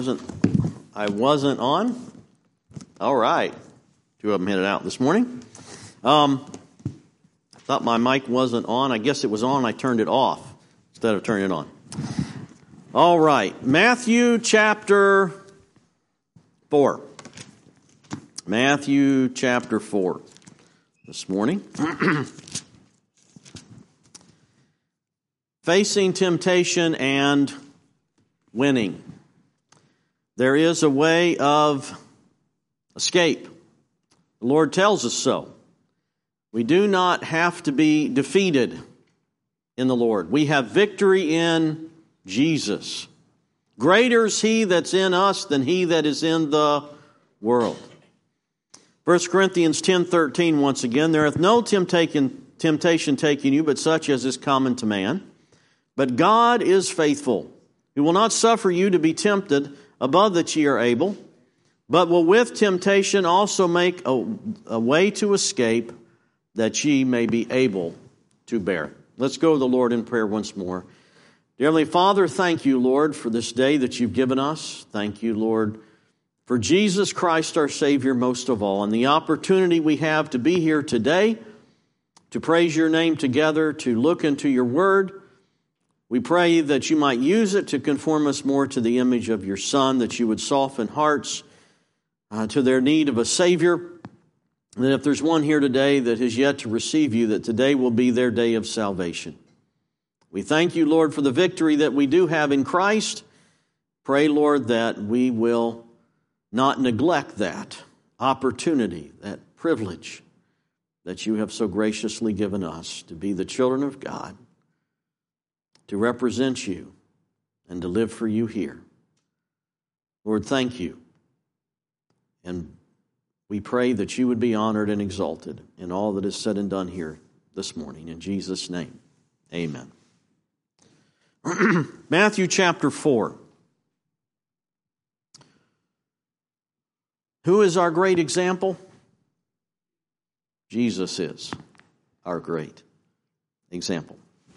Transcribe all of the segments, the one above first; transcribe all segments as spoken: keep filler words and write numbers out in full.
wasn't I wasn't on. All right, two of them headed out this morning. Um, I thought my mic wasn't on. I guess it was on. I turned it off instead of turning it on. All right, Matthew chapter four. Matthew chapter four this morning. Facing temptation and winning. There is a way of escape. The Lord tells us so. We do not have to be defeated in the Lord. We have victory in Jesus. Greater is He that's in us than he that is in the world. First Corinthians ten thirteen, once again, there hath no temptation, temptation taking you, but such as is common to man. But God is faithful, who will not suffer you to be tempted above that ye are able, but will with temptation also make a, a way to escape, that ye may be able to bear it. Let's go to the Lord in prayer once more. Dear Heavenly Father, thank you, Lord, for this day that you've given us. Thank you, Lord, for Jesus Christ, our Savior, most of all, and the opportunity we have to be here today, to praise your name together, to look into your word. We pray that you might use it to conform us more to the image of your Son, that you would soften hearts uh, to their need of a Savior, and that if there's one here today that has yet to receive you, that today will be their day of salvation. We thank you, Lord, for the victory that we do have in Christ. Pray, Lord, that we will not neglect that opportunity, that privilege that you have so graciously given us to be the children of God, to represent you and to live for you here. Lord, thank you. And we pray that you would be honored and exalted in all that is said and done here this morning. In Jesus' name, amen. Matthew chapter four. Who is our great example? Jesus is our great example.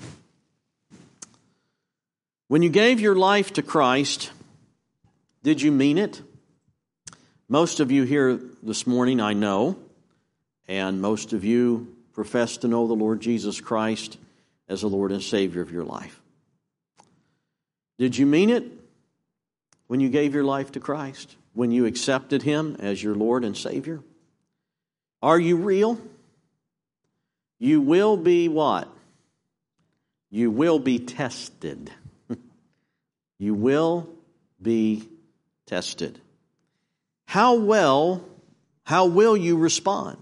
When you gave your life to Christ, did you mean it? Most of you here this morning, I know, and most of you profess to know the Lord Jesus Christ as the Lord and Savior of your life. Did you mean it when you gave your life to Christ? When you accepted Him as your Lord and Savior? Are you real? You will be what? You will be tested. You will be tested. How well, how will you respond?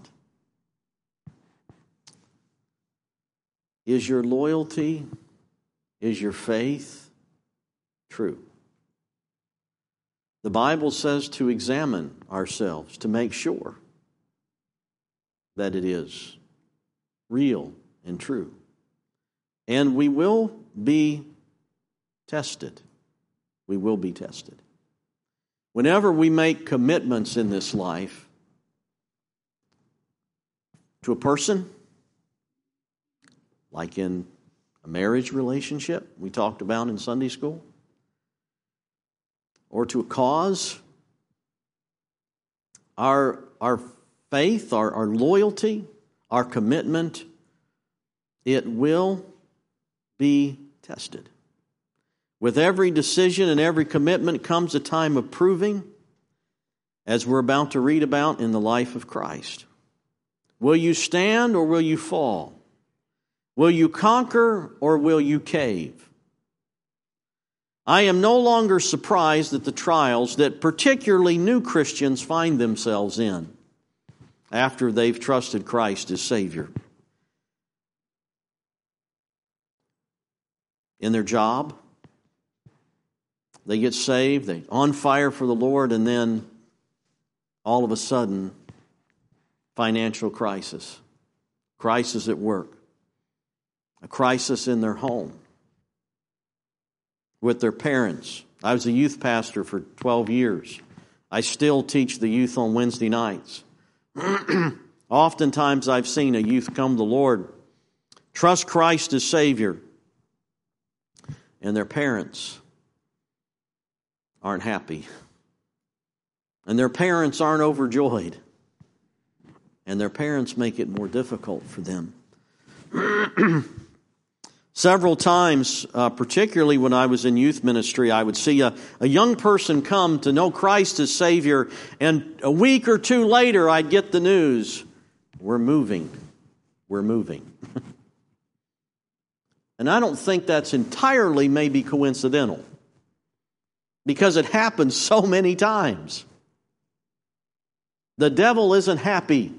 Is your loyalty, is your faith true? The Bible says to examine ourselves, to make sure that it is real and true. And we will be tested. We will be tested. Whenever we make commitments in this life to a person, like in a marriage relationship we talked about in Sunday school, or to a cause, our, our faith, our, our loyalty, our commitment, it will be tested. With every decision and every commitment comes a time of proving, as we're about to read about in the life of Christ. Will you stand or will you fall? Will you conquer or will you cave? I am no longer surprised at the trials that particularly new Christians find themselves in after they've trusted Christ as Savior. In their job, they get saved, they're on fire for the Lord, and then all of a sudden, financial crisis, crisis at work, a crisis in their home, with their parents. I was a youth pastor for twelve years. I still teach the youth on Wednesday nights. Oftentimes I've seen a youth come to the Lord, trust Christ as Savior, and their parents aren't happy. And their parents aren't overjoyed. And their parents make it more difficult for them. Several times, uh, particularly when I was in youth ministry, I would see a, a young person come to know Christ as Savior, and a week or two later I'd get the news, we're moving, we're moving. And I don't think that's entirely maybe coincidental, because it happens so many times. The devil isn't happy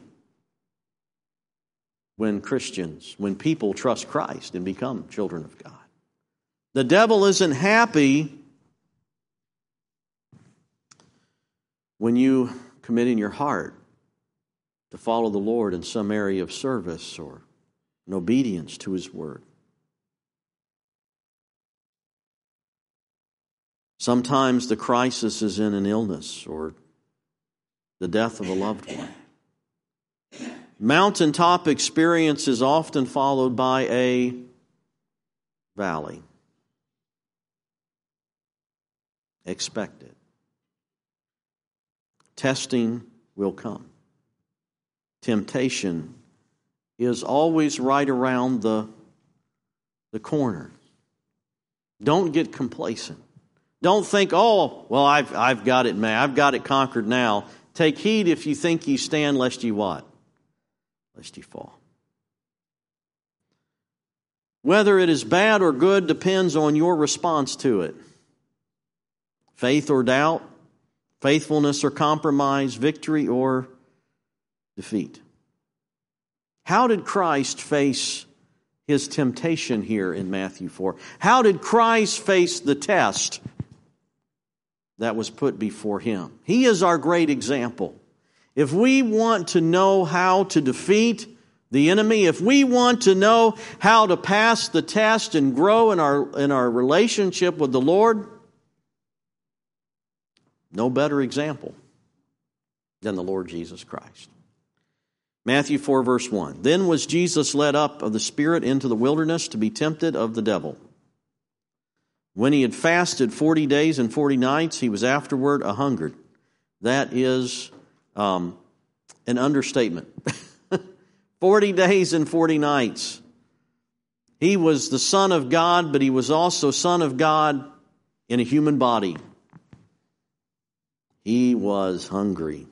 when Christians, when people trust Christ and become children of God. The devil isn't happy when you commit in your heart to follow the Lord in some area of service or in obedience to His Word. Sometimes the crisis is in an illness or the death of a loved one. Mountaintop experience is often followed by a valley. Expect it. Testing will come. Temptation is always right around the, the corner. Don't get complacent. Don't think, oh, well, I've, I've got it, man. I've got it conquered now. Take heed if you think you stand, lest you what? Lest you fall. Whether it is bad or good depends on your response to it. Faith or doubt, faithfulness or compromise, victory or defeat. How did Christ face His temptation here in Matthew four? How did Christ face the test that was put before Him? He is our great example. If we want to know how to defeat the enemy, if we want to know how to pass the test and grow in our, in our relationship with the Lord, no better example than the Lord Jesus Christ. Matthew four, verse one. Then was Jesus led up of the Spirit into the wilderness to be tempted of the devil. When He had fasted forty days and forty nights, He was afterward a hungered. That is um, an understatement. Forty days and forty nights. He was the Son of God, but He was also Son of God in a human body. He was hungry.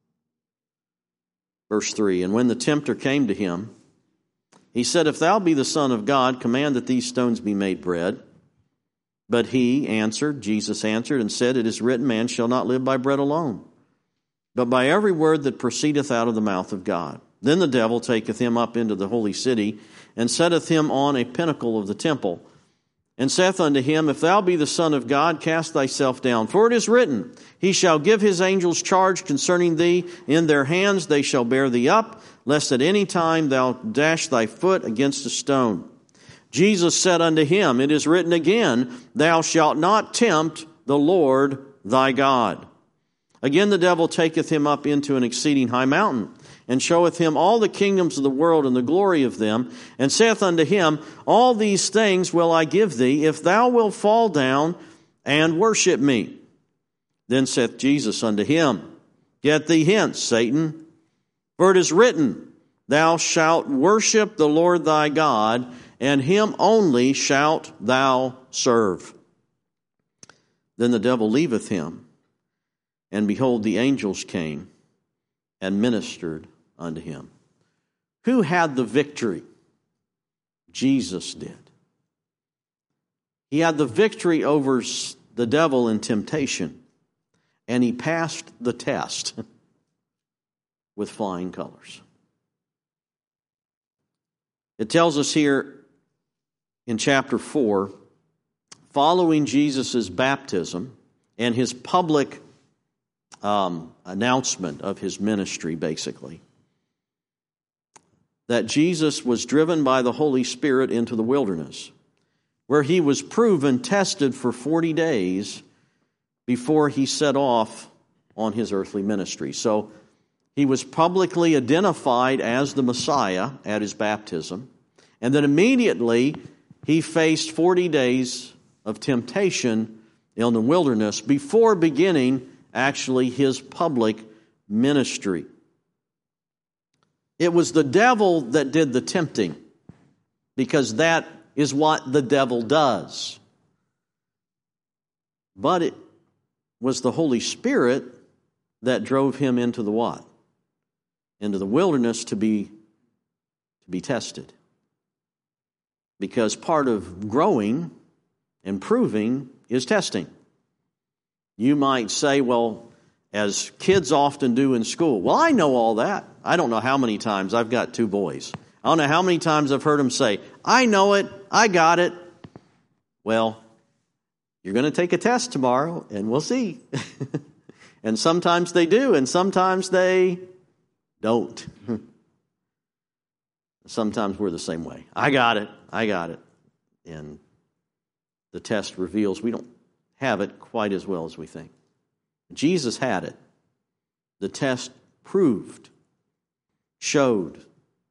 Verse three, and when the tempter came to Him, He said, if thou be the Son of God, command that these stones be made bread. But He answered, Jesus answered and said, it is written, man shall not live by bread alone, but by every word that proceedeth out of the mouth of God. Then the devil taketh Him up into the holy city, and setteth Him on a pinnacle of the temple, and saith unto Him, if thou be the Son of God, cast thyself down. For it is written, He shall give His angels charge concerning thee. In their hands they shall bear thee up, lest at any time thou dash thy foot against a stone. Jesus said unto him, it is written again, thou shalt not tempt the Lord thy God. Again the devil taketh him up into an exceeding high mountain, and showeth him all the kingdoms of the world and the glory of them, and saith unto him, all these things will I give thee, if thou wilt fall down and worship me. Then saith Jesus unto him, get thee hence, Satan, for it is written, thou shalt worship the Lord thy God, and Him only shalt thou serve. Then the devil leaveth him, and behold, the angels came and ministered unto him. Who had the victory? Jesus did. He had the victory over the devil in temptation, and He passed the test with flying colors. It tells us here in chapter four, following Jesus' baptism and His public um, announcement of His ministry, basically, that Jesus was driven by the Holy Spirit into the wilderness, where He was proven, tested for forty days before He set off on His earthly ministry. So He was publicly identified as the Messiah at His baptism, and then immediately He faced forty days of temptation in the wilderness before beginning actually his public ministry. It was the devil that did the tempting, because that is what the devil does. But it was the Holy Spirit that drove him into the what? Into the wilderness to be, to be tested. Because part of growing and proving is testing. You might say, well, as kids often do in school, well, I know all that. I don't know how many times. I've got two boys. I don't know how many times I've heard them say, I know it, I got it. Well, you're going to take a test tomorrow, and we'll see. And sometimes they do, and sometimes they don't. Sometimes we're the same way. I got it, I got it. And the test reveals we don't have it quite as well as we think. Jesus had it. The test proved, showed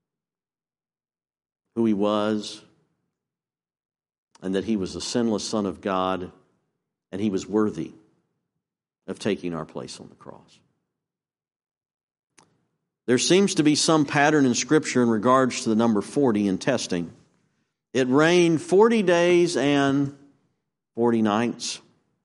who he was, and that he was the sinless Son of God, and he was worthy of taking our place on the cross. There seems to be some pattern in Scripture in regards to the number forty in testing. It rained forty days and forty nights.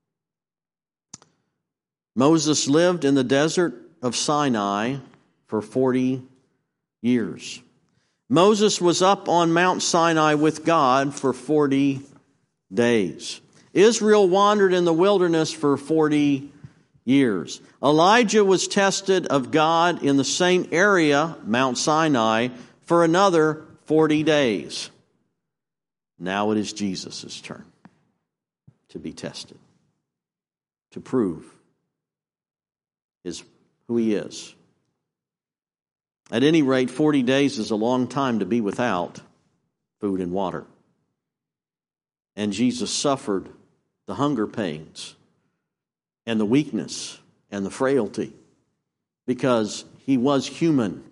Moses lived in the desert of Sinai for forty years. Moses was up on Mount Sinai with God for forty days. Israel wandered in the wilderness for forty years. Elijah was tested of God in the same area, Mount Sinai, for another forty days. Now it is Jesus' turn to be tested, to prove his, who he is. At any rate, forty days is a long time to be without food and water. And Jesus suffered the hunger pains and the weakness and the frailty because he was human.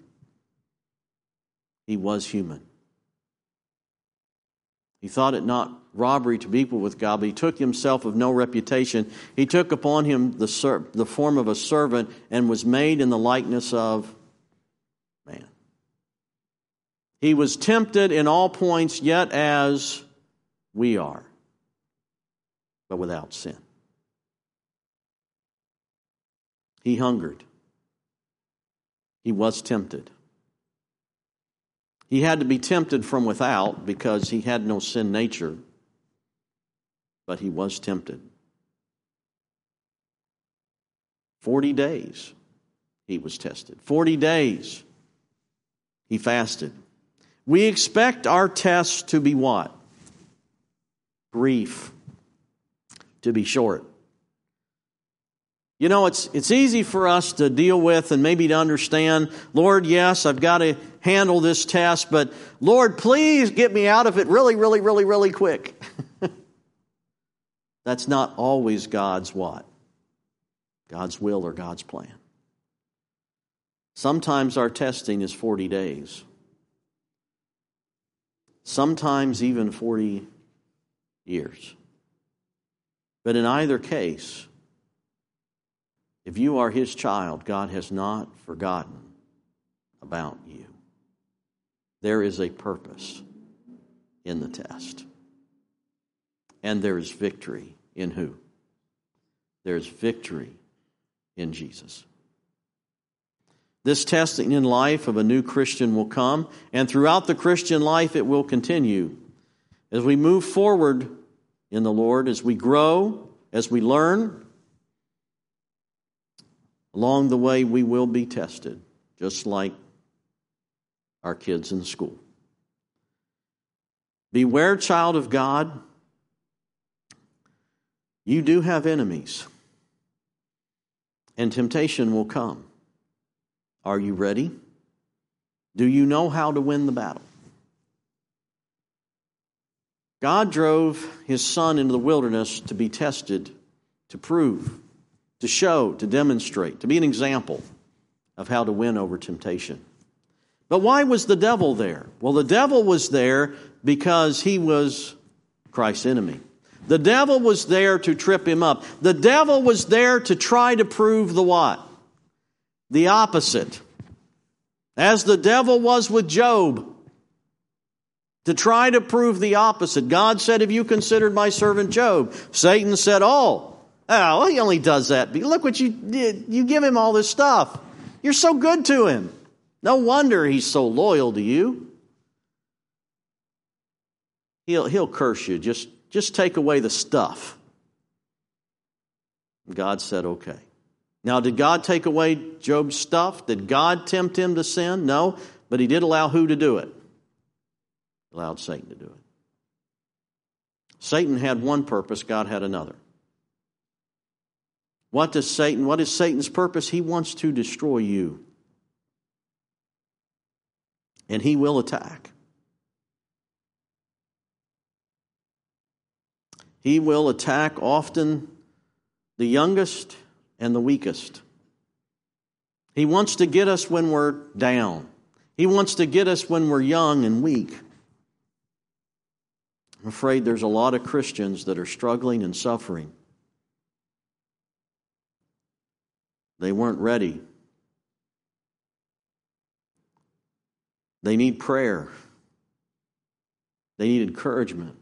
He was human. He thought it not robbery to be equal with God, but he took himself of no reputation. He took upon him the, ser- the form of a servant and was made in the likeness of man. He was tempted in all points, yet as we are, but without sin. He hungered. He was tempted. He had to be tempted from without because he had no sin nature, but he was tempted. Forty days he was tested. Forty days he fasted. We expect our tests to be what? Brief. To be short. You know, it's it's easy for us to deal with and maybe to understand, Lord, yes, I've got to handle this test, but Lord, please get me out of it really, really, really, really quick. That's not always God's what? God's will or God's plan. Sometimes our testing is forty days. Sometimes even forty years. But in either case, if you are his child, God has not forgotten about you. There is a purpose in the test. And there is victory in who? There is victory in Jesus. This testing in life of a new Christian will come, and throughout the Christian life it will continue. As we move forward in the Lord, as we grow, as we learn, along the way we will be tested, just like our kids in school. Beware, child of God, you do have enemies, and temptation will come. Are you ready? Do you know how to win the battle? God drove his Son into the wilderness to be tested, to prove, to show, to demonstrate, to be an example of how to win over temptation. But why was the devil there? Well, the devil was there because he was Christ's enemy. The devil was there to trip him up. The devil was there to try to prove the what? The opposite. As the devil was with Job, to try to prove the opposite. God said, have you considered my servant Job? Satan said, oh, oh, he only does that. Look what you did. You give him all this stuff. You're so good to him. No wonder he's so loyal to you. He'll, he'll curse you. Just, just take away the stuff. God said, okay. Now, did God take away Job's stuff? Did God tempt him to sin? No, but he did allow who to do it? He allowed Satan to do it. Satan had one purpose, God had another. What does Satan, what is Satan's purpose? He wants to destroy you. And he will attack. He will attack often the youngest and the weakest. He wants to get us when we're down. He wants to get us when we're young and weak. I'm afraid there's a lot of Christians that are struggling and suffering. They weren't ready. They need prayer. They need encouragement.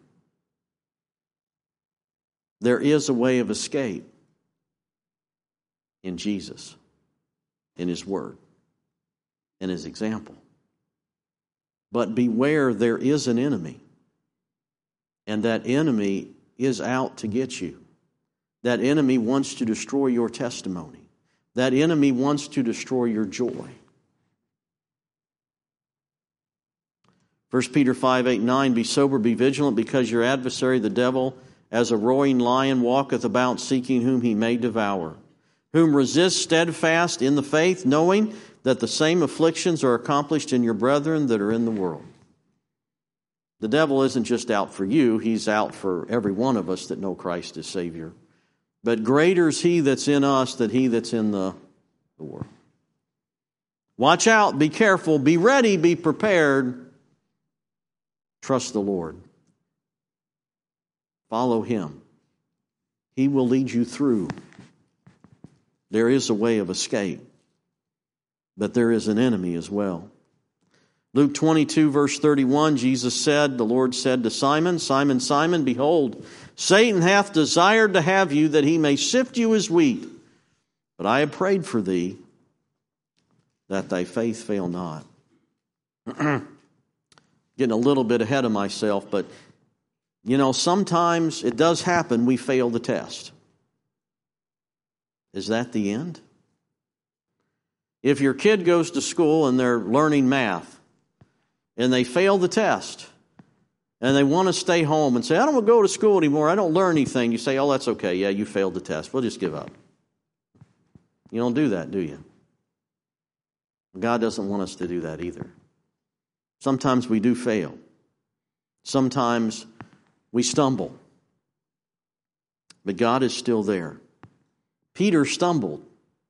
There is a way of escape in Jesus, in His Word, in His example. But beware, there is an enemy. And that enemy is out to get you. That enemy wants to destroy your testimony. That enemy wants to destroy your joy. First Peter five, eight, nine, be sober, be vigilant, because your adversary, the devil, as a roaring lion, walketh about seeking whom he may devour. Whom resist steadfast in the faith, knowing that the same afflictions are accomplished in your brethren that are in the world. The devil isn't just out for you, he's out for every one of us that know Christ as Savior. But greater is he that's in us than he that's in the, the world. Watch out, be careful, be ready, be prepared. Trust the Lord. Follow Him. He will lead you through. There is a way of escape, but there is an enemy as well. Luke twenty-two, verse thirty-one, Jesus said, the Lord said to Simon, Simon, Simon, behold, Satan hath desired to have you, that he may sift you as wheat. But I have prayed for thee, that thy faith fail not. Getting a little bit ahead of myself, but, you know, sometimes it does happen, we fail the test. Is that the end? If your kid goes to school and they're learning math, and they fail the test, and they want to stay home and say, I don't want to go to school anymore, I don't learn anything. You say, oh, that's okay, yeah, you failed the test, we'll just give up. You don't do that, do you? God doesn't want us to do that either. Sometimes we do fail. Sometimes we stumble. But God is still there. Peter stumbled.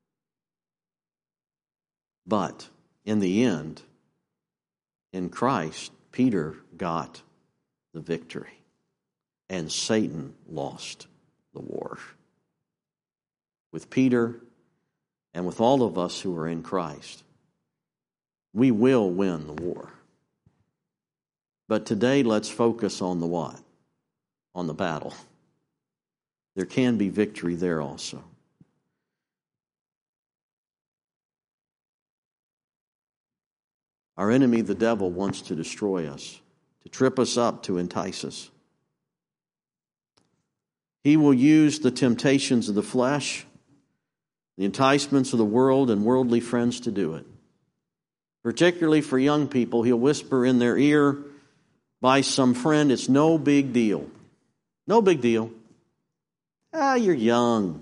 But in the end, in Christ, Peter got the victory. And Satan lost the war. With Peter and with all of us who are in Christ, we will win the war. But today, let's focus on the what? On the battle. There can be victory there also. Our enemy, the devil, wants to destroy us, to trip us up, to entice us. He will use the temptations of the flesh, the enticements of the world, and worldly friends to do it. Particularly for young people, he'll whisper in their ear by some friend, it's no big deal. No big deal. Ah, you're young.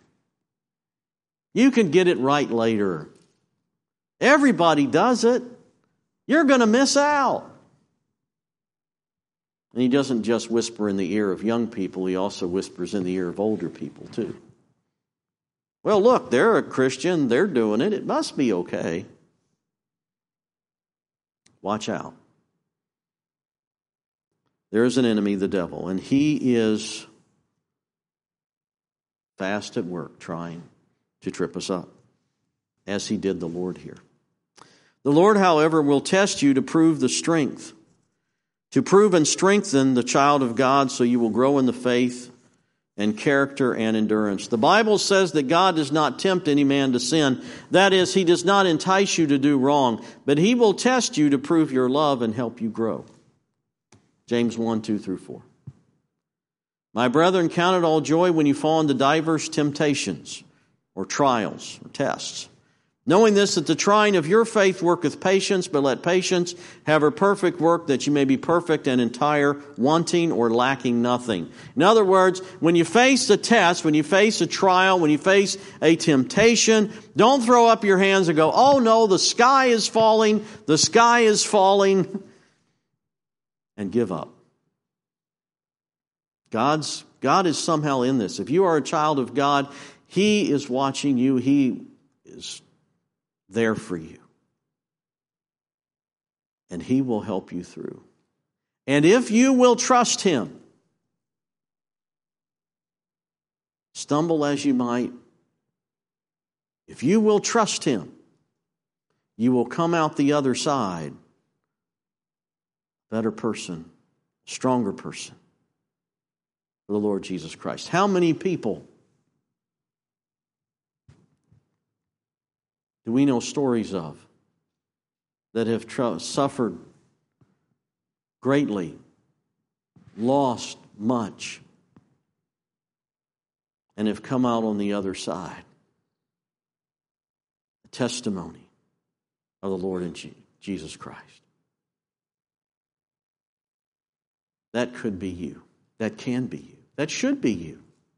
You can get it right later. Everybody does it. You're going to miss out. And he doesn't just whisper in the ear of young people, he also whispers in the ear of older people too. Well, look, they're a Christian, they're doing it, it must be okay. Watch out. There is an enemy, the devil, and he is fast at work trying to trip us up, as he did the Lord here. The Lord, however, will test you to prove the strength, to prove and strengthen the child of God so you will grow in the faith and character and endurance. The Bible says that God does not tempt any man to sin. That is, he does not entice you to do wrong, but he will test you to prove your love and help you grow. James one, two through four. My brethren, count it all joy when you fall into diverse temptations or trials or tests, knowing this, that the trying of your faith worketh patience, but let patience have her perfect work, that you may be perfect and entire, wanting or lacking nothing. In other words, when you face a test, when you face a trial, when you face a temptation, don't throw up your hands and go, oh no, the sky is falling, the sky is falling, and give up. God's, God is somehow in this. If you are a child of God, he is watching you. He is there for you. And he will help you through. And if you will trust him, stumble as you might, if you will trust him, you will come out the other side a better person, stronger person for the Lord Jesus Christ. How many people do we know stories of that have tr- suffered greatly, lost much, and have come out on the other side? A testimony of the Lord and Jesus Christ. That could be you. That can be you. That should be you.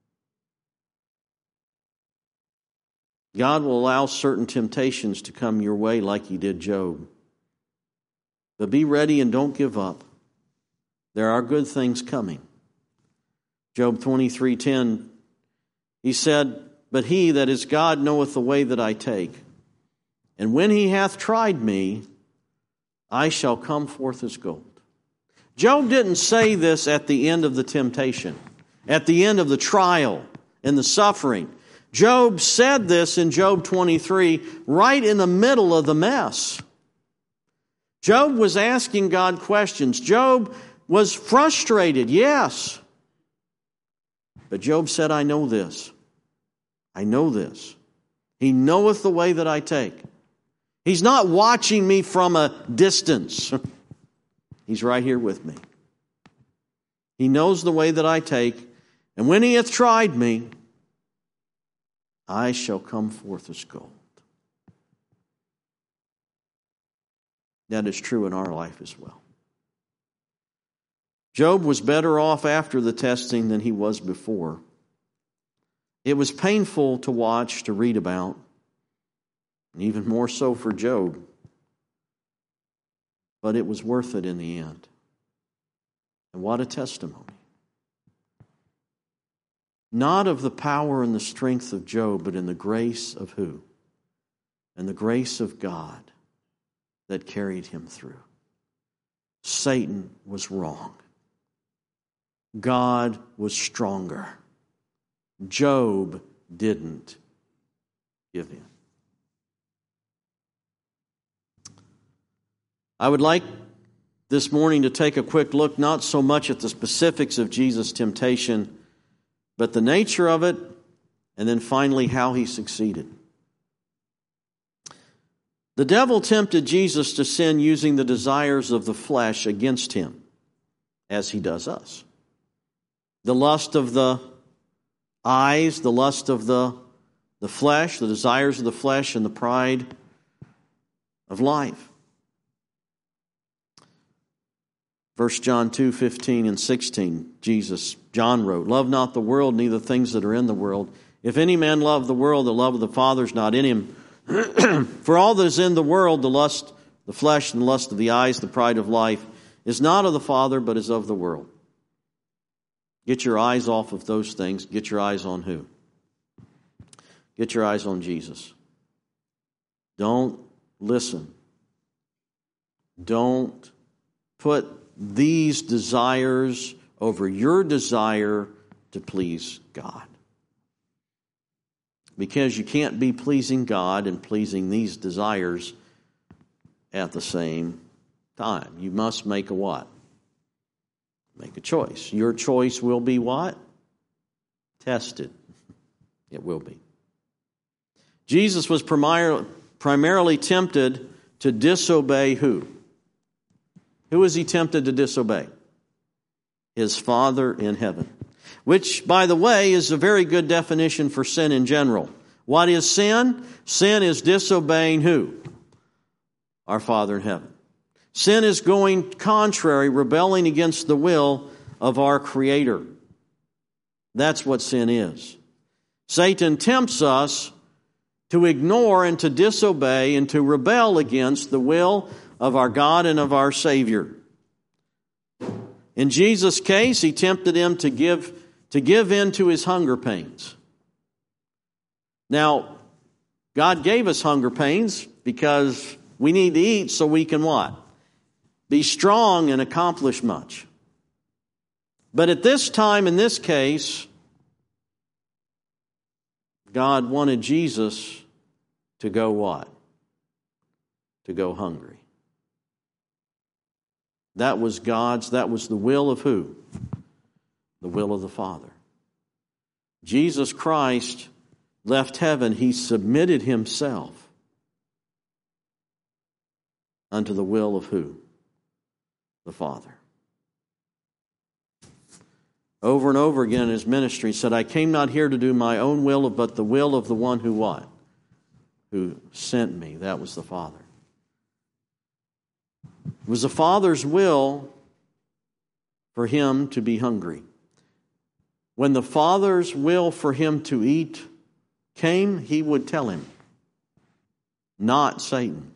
God will allow certain temptations to come your way like he did Job. But be ready and don't give up. There are good things coming. Job twenty-three ten, he said, but he that is God knoweth the way that I take. And when he hath tried me, I shall come forth as gold. Job didn't say this at the end of the temptation, at the end of the trial and the suffering. Job said this in Job twenty-three, right in the middle of the mess. Job was asking God questions. Job was frustrated, yes. But Job said, I know this. I know this. He knoweth the way that I take. He's not watching me from a distance. He's right here with me. He knows the way that I take, and when he hath tried me, I shall come forth as gold. That is true in our life as well. Job was better off after the testing than he was before. It was painful to watch, to read about, and even more so for Job. But it was worth it in the end. And what a testimony. Not of the power and the strength of Job, but in the grace of who? And the grace of God that carried him through. Satan was wrong. God was stronger. Job didn't give in. I would like this morning to take a quick look, not so much at the specifics of Jesus' temptation, but the nature of it, and then finally how he succeeded. The devil tempted Jesus to sin using the desires of the flesh against him, as he does us. The lust of the eyes, the lust of the, the flesh, the desires of the flesh, and the pride of life. First John two, fifteen and sixteen, Jesus, John wrote, love not the world, neither things that are in the world. If any man love the world, the love of the Father is not in him. For all that is in the world, the lust, the flesh, and the lust of the eyes, the pride of life, is not of the Father, but is of the world. Get your eyes off of those things. Get your eyes on who? Get your eyes on Jesus. Don't listen. Don't put these desires over your desire to please God. Because you can't be pleasing God and pleasing these desires at the same time. You must make a what? Make a choice. Your choice will be what? Tested. It will be. Jesus was primar- primarily tempted to disobey who? Who was he tempted to disobey? His Father in heaven. Which, by the way, is a very good definition for sin in general. What is sin? Sin is disobeying who? Our Father in heaven. Sin is going contrary, rebelling against the will of our Creator. That's what sin is. Satan tempts us to ignore and to disobey and to rebel against the will of our God and of our Savior. In Jesus' case, he tempted him to give, to give in to his hunger pains. Now, God gave us hunger pains because we need to eat so we can what? Be strong and accomplish much. But at this time, in this case, God wanted Jesus to go what? To go hungry. That was God's, that was the will of who? The will of the Father. Jesus Christ left heaven. He submitted himself unto the will of who? The Father. Over and over again in his ministry, he said, I came not here to do my own will, but the will of the one who what? Who sent me. That was the Father. It was the Father's will for him to be hungry. When the Father's will for him to eat came, he would tell him, not Satan.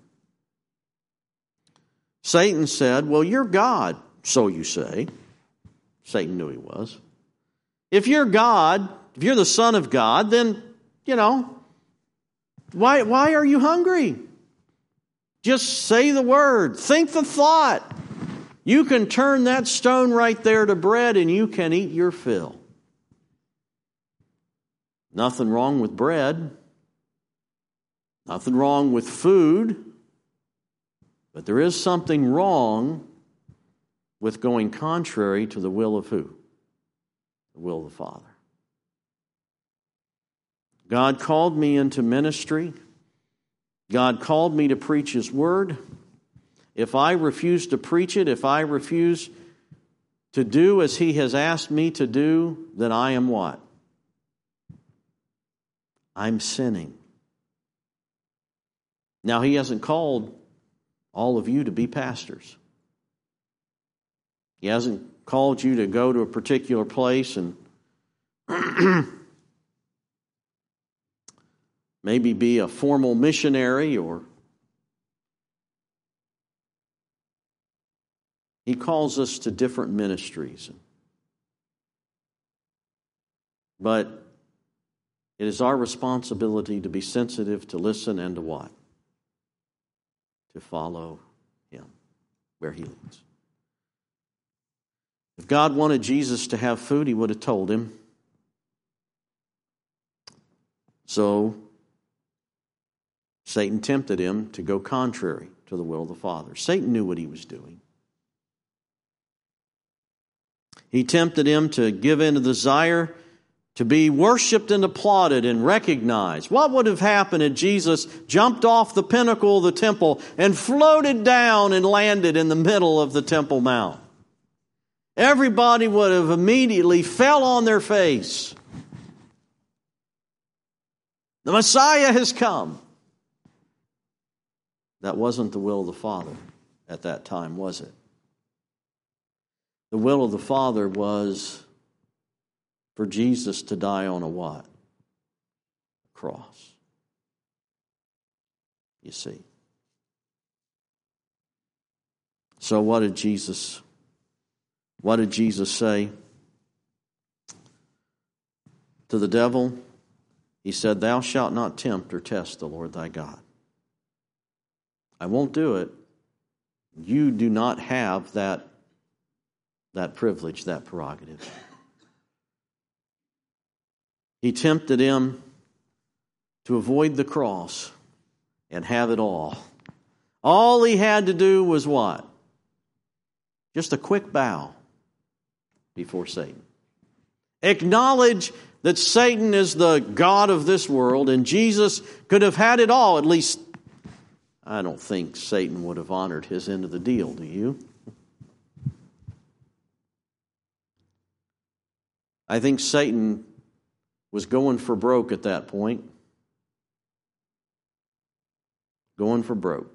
Satan said, well, you're God, so you say. Satan knew he was. If you're God, if you're the Son of God, then, you know, why, why are you hungry? Just say the word. Think the thought. You can turn that stone right there to bread and you can eat your fill. Nothing wrong with bread. Nothing wrong with food. But there is something wrong with going contrary to the will of who? The will of the Father. God called me into ministry. God called me to preach His Word. If I refuse to preach it, if I refuse to do as He has asked me to do, then I am what? I'm sinning. Now, He hasn't called all of you to be pastors. He hasn't called you to go to a particular place and maybe be a formal missionary, or He calls us to different ministries. But it is our responsibility to be sensitive, to listen, and to what? To follow Him where He leads. If God wanted Jesus to have food, He would have told him. So Satan tempted him to go contrary to the will of the Father. Satan knew what he was doing. He tempted him to give in to the desire to be worshiped and applauded and recognized. What would have happened if Jesus jumped off the pinnacle of the temple and floated down and landed in the middle of the Temple Mount? Everybody would have immediately fell on their face. The Messiah has come. That wasn't the will of the Father at that time, was it? The will of the Father was for Jesus to die on a what? A cross. You see. So what did Jesus, what did Jesus say to the devil? He said, "Thou shalt not tempt or test the Lord thy God." I won't do it. You do not have that, that privilege, that prerogative. He tempted him to avoid the cross and have it all. All he had to do was what? Just a quick bow before Satan. Acknowledge that Satan is the god of this world, and Jesus could have had it all. At least, I don't think Satan would have honored his end of the deal, do you? I think Satan was going for broke at that point. Going for broke.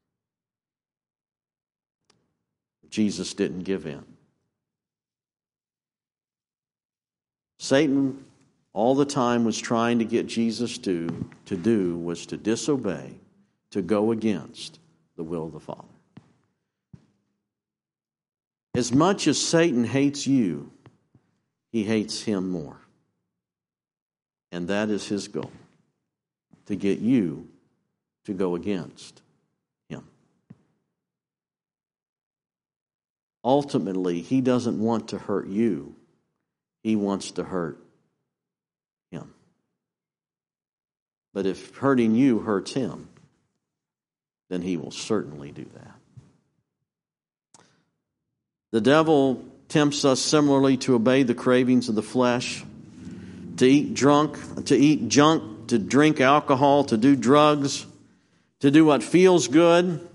Jesus didn't give in. Satan all the time was trying to get Jesus to, to do was to disobey, to go against the will of the Father. As much as Satan hates you, he hates him more. And that is his goal, to get you to go against him. Ultimately, he doesn't want to hurt you. He wants to hurt him. But if hurting you hurts him, then he will certainly do that. The devil tempts us similarly to obey the cravings of the flesh, to eat drunk, to eat junk, to drink alcohol, to do drugs, to do what feels good,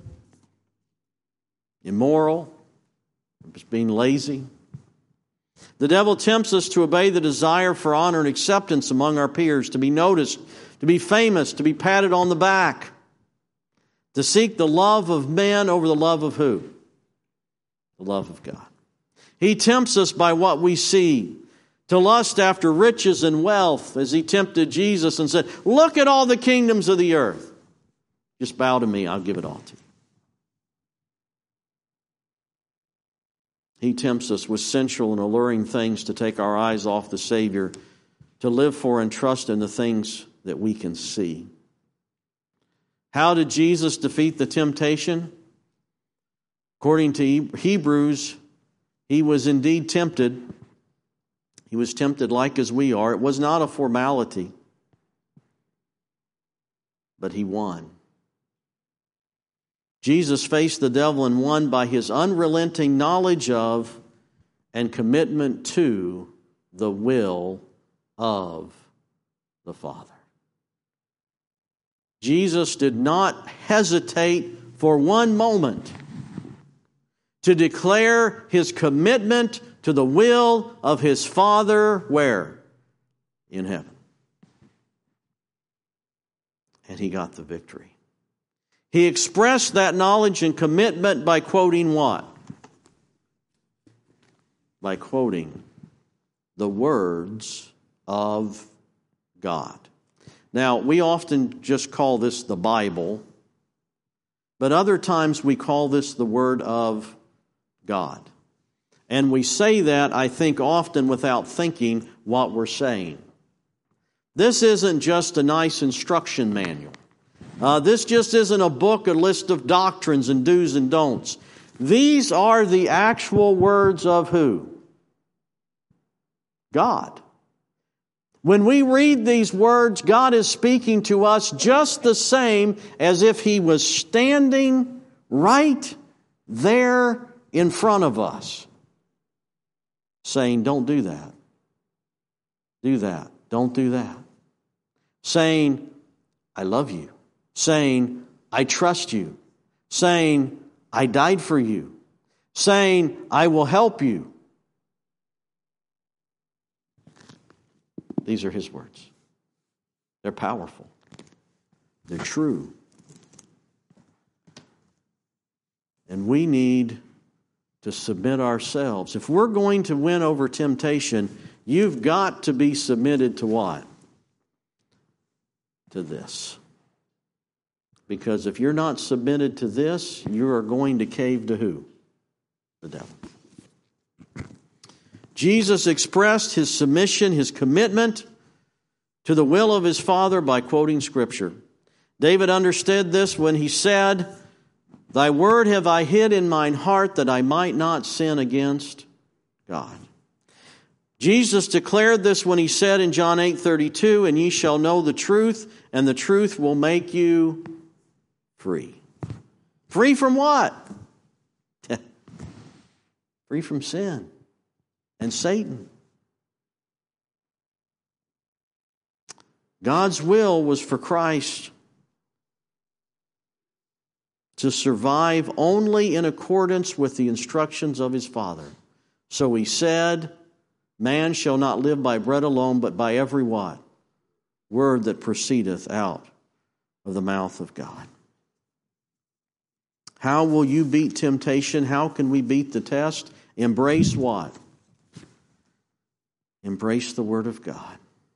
immoral, just being lazy. The devil tempts us to obey the desire for honor and acceptance among our peers, to be noticed, to be famous, to be patted on the back, to seek the love of men over the love of who? The love of God. He tempts us by what we see, to lust after riches and wealth, as he tempted Jesus and said, look at all the kingdoms of the earth. Just bow to me, I'll give it all to you. He tempts us with sensual and alluring things to take our eyes off the Savior, to live for and trust in the things that we can see. How did Jesus defeat the temptation? According to Hebrews, he was indeed tempted. He was tempted like as we are. It was not a formality, but he won. Jesus faced the devil and won by his unrelenting knowledge of and commitment to the will of the Father. Jesus did not hesitate for one moment to declare his commitment to the will of his Father, where? In heaven. And he got the victory. He expressed that knowledge and commitment by quoting what? By quoting the words of God. Now, we often just call this the Bible, but other times we call this the Word of God. And we say that, I think, often without thinking what we're saying. This isn't just a nice instruction manual. Uh, this just isn't a book, a list of doctrines and do's and don'ts. These are the actual words of who? God. When we read these words, God is speaking to us just the same as if He was standing right there in front of us, saying, don't do that. Do that. Don't do that. Saying, I love you. Saying, I trust you. Saying, I died for you. Saying, I will help you. These are His words. They're powerful. They're true. And we need to submit ourselves. If we're going to win over temptation, you've got to be submitted to what? To this. Because if you're not submitted to this, you are going to cave to who? The devil. Jesus expressed his submission, his commitment to the will of his Father by quoting Scripture. David understood this when he said, Thy word have I hid in mine heart that I might not sin against God. Jesus declared this when he said in John eight thirty-two, "And ye shall know the truth, and the truth will make you free." Free from what? Free from sin and Satan. God's will was for Christ to survive only in accordance with the instructions of his Father. So he said, "Man shall not live by bread alone, but by every" what? "Word that proceedeth out of the mouth of God." How will you beat temptation? How can we beat the test? Embrace what? Embrace the Word of God.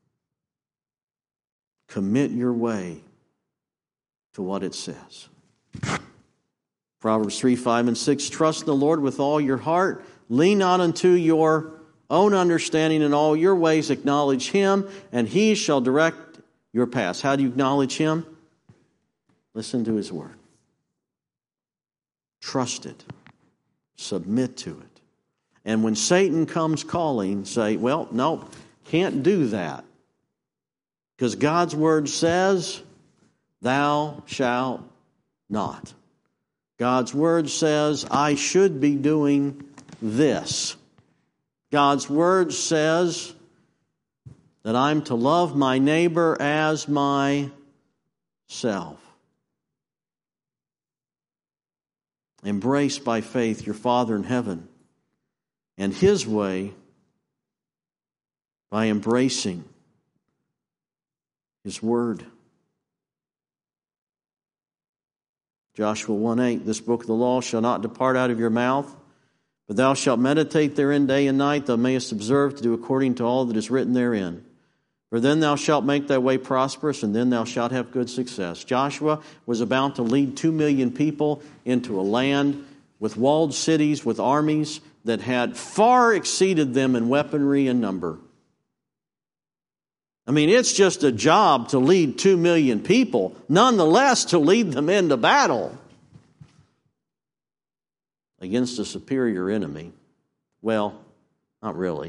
Commit your way to what it says. Proverbs three, five, and six. Trust in the Lord with all your heart. Lean not unto your own understanding. In all your ways acknowledge Him, and He shall direct your paths. How do you acknowledge Him? Listen to His Word. Trust it. Submit to it. And when Satan comes calling, say, well, no, can't do that. Because God's Word says, thou shalt not. God's Word says, I should be doing this. God's Word says that I'm to love my neighbor as myself. Embrace by faith your Father in heaven and His way by embracing His Word. Joshua one eight, this book of the law shall not depart out of your mouth, but thou shalt meditate therein day and night, thou mayest observe to do according to all that is written therein. For then thou shalt make thy way prosperous, and then thou shalt have good success. Joshua was about to lead two million people into a land with walled cities, with armies that had far exceeded them in weaponry and number. I mean, it's just a job to lead two million people, nonetheless to lead them into battle against a superior enemy. Well, not really,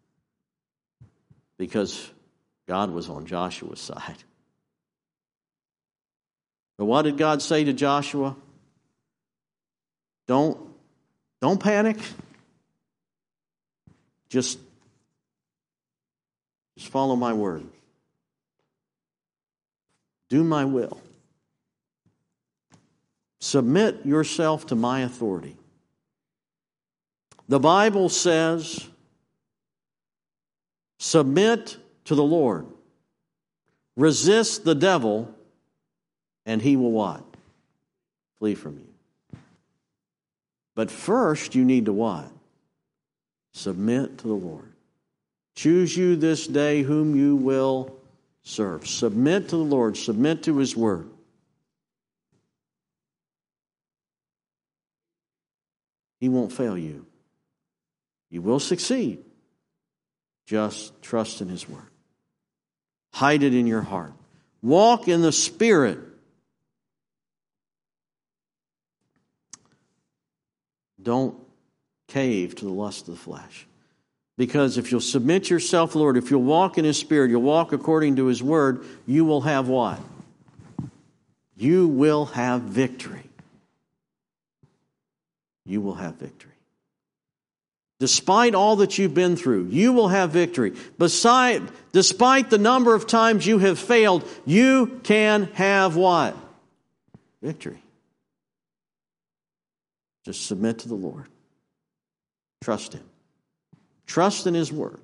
because God was on Joshua's side. But what did God say to Joshua? Don't, don't panic. Just, just follow my word. Do my will. Submit yourself to my authority. The Bible says, submit to the Lord. Resist the devil, and he will what? Flee from you. But first, you need to what? Submit to the Lord. Choose you this day whom you will serve. Submit to the Lord. Submit to His Word. He won't fail you. You will succeed. Just trust in His Word. Hide it in your heart. Walk in the Spirit. Don't cave to the lust of the flesh. Because if you'll submit yourself, Lord, if you'll walk in His Spirit, you'll walk according to His Word, you will have what? You will have victory. You will have victory. Despite all that you've been through, you will have victory. Beside, despite the number of times you have failed, you can have what? Victory. Just submit to the Lord. Trust Him. Trust in His Word.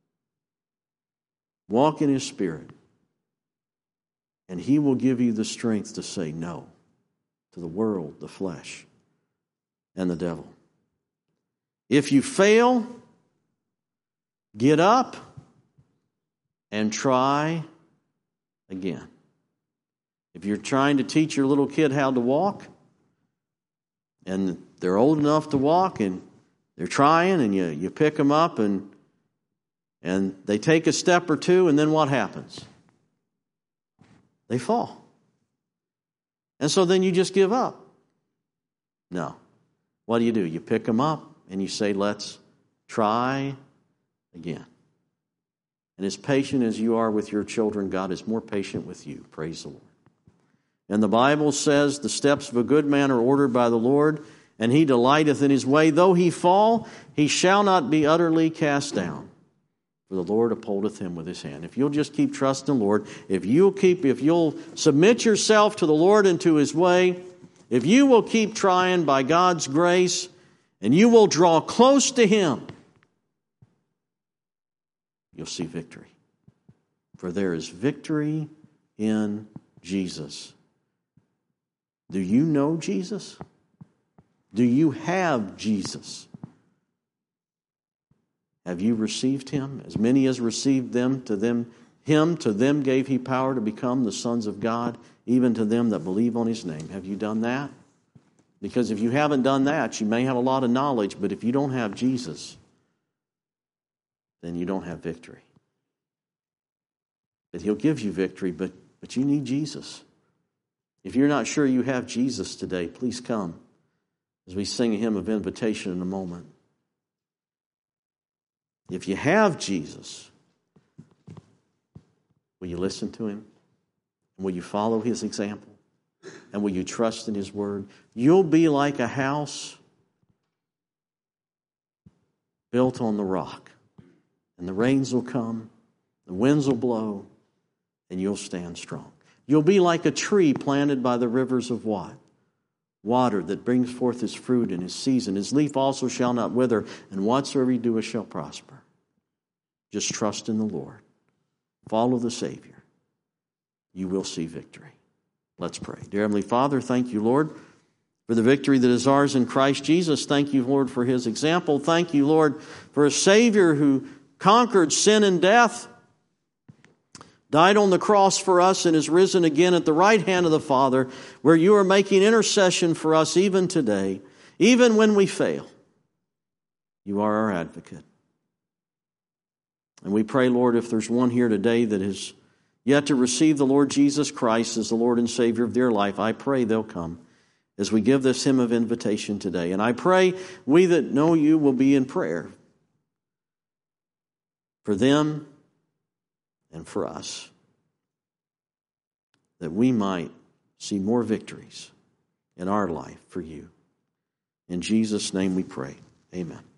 Walk in His Spirit. And He will give you the strength to say no to the world, the flesh, and the devil. If you fail, get up and try again. If you're trying to teach your little kid how to walk, and they're old enough to walk, and they're trying, and you, you pick them up, and, and they take a step or two, and then what happens? They fall. And so then you just give up. No. What do you do? You pick them up, and you say, let's try again. And as patient as you are with your children, God is more patient with you. Praise the Lord. And the Bible says, the steps of a good man are ordered by the Lord, and he delighteth in his way. Though he fall, he shall not be utterly cast down, for the Lord upholdeth him with his hand. If you'll just keep trusting the Lord, if you'll keep, if you'll submit yourself to the Lord and to his way, if you will keep trying by God's grace, and you will draw close to him, you'll see victory. For there is victory in Jesus. Do you know Jesus? Do you have Jesus? Have you received him? As many as received them, to them, him, to them gave he power to become the sons of God, even to them that believe on his name. Have you done that? Because if you haven't done that, you may have a lot of knowledge, but if you don't have Jesus, then you don't have victory. But he'll give you victory, but, but you need Jesus. If you're not sure you have Jesus today, please come as we sing a hymn of invitation in a moment. If you have Jesus, will you listen to him? And will you follow his example? And will you trust in his word? You'll be like a house built on the rock. And the rains will come, the winds will blow, and you'll stand strong. You'll be like a tree planted by the rivers of what? Water that brings forth his fruit in his season. His leaf also shall not wither, and whatsoever he doeth shall prosper. Just trust in the Lord. Follow the Savior. You will see victory. Let's pray. Dear Heavenly Father, thank you, Lord, for the victory that is ours in Christ Jesus. Thank you, Lord, for his example. Thank you, Lord, for a Savior who conquered sin and death, died on the cross for us, and is risen again at the right hand of the Father, where you are making intercession for us even today. Even when we fail, you are our advocate. And we pray, Lord, if there's one here today that is yet to receive the Lord Jesus Christ as the Lord and Savior of their life, I pray they'll come as we give this hymn of invitation today. And I pray we that know you will be in prayer for them and for us, that we might see more victories in our life for you. In Jesus' name we pray. Amen.